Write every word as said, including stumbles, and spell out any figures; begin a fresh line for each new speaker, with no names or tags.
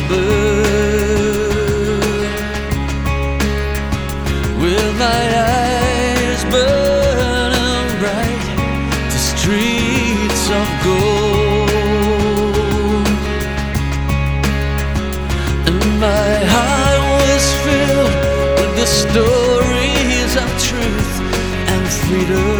burn, with my eyes burning bright to streets of gold, and my heart was filled with the stories of truth and freedom.